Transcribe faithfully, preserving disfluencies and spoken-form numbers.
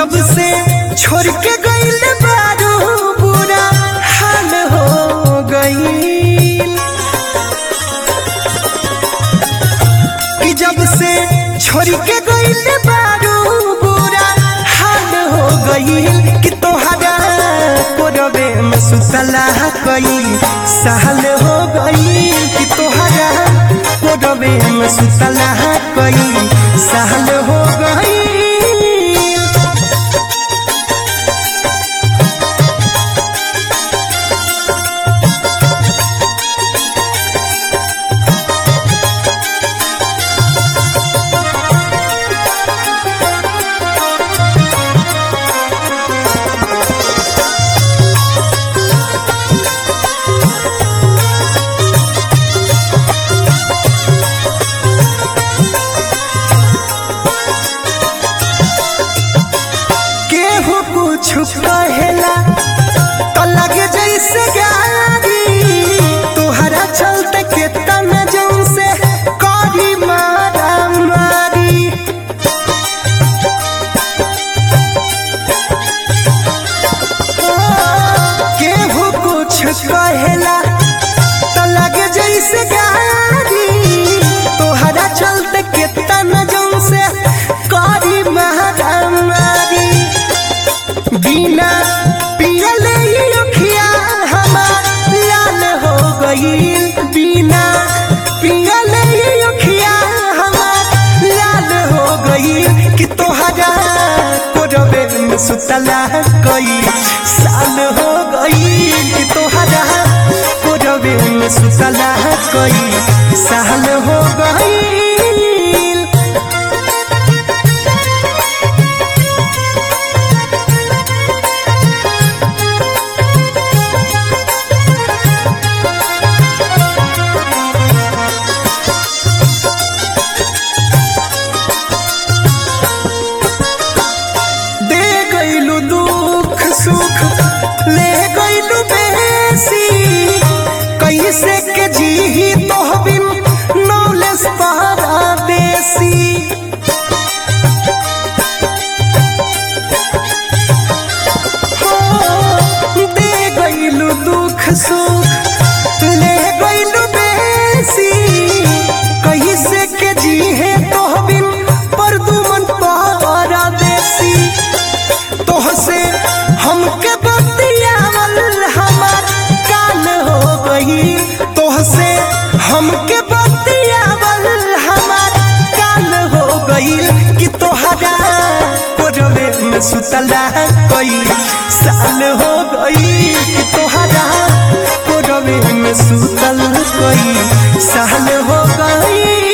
जब से छोड़ के गइल बारू बुरा हाल हो गइल कि जब से छोड़ के गइल बारू बुरा हाल हो गइल कि तोहरा कोरबे में सुतला कई साल हो गइल कि तोहरा कोरबे में सुतला कई साल हो गइल। कुछ कहेला तो लगे जैसे गाड़ी तोहरा चलते केतना जौन से करी मारा मारी केहू कुछ कहेला तो लगे जैसे गाड़ी तोहरा चलते केतना जौन से करी मारा मारी बिना पियले अखिया हमार लाल हो गइल बिना पियले अखिया हमार लाल हो गइल कि तोहरा कोरबे में सुतला कई साल हो गइल कि तोहरा कोरबे में सुतला कई साल हो गइल। ले गइलू बेसी कैसे के जी तो बिन नौलेस परदेसी हो दे गइलू दुख सुख ले गइलू बेसी कैसे के जी है तो बिन परदुमन परदेसी तोहसे हमके बतियावल हमार काल हो गई तोहसे हमके बतियावल हमार काल हो गई कि तोहरा कोरबे में सुतला कई साल हो गई कि तोहरा कोरबे में सुतल कई साल हो गई।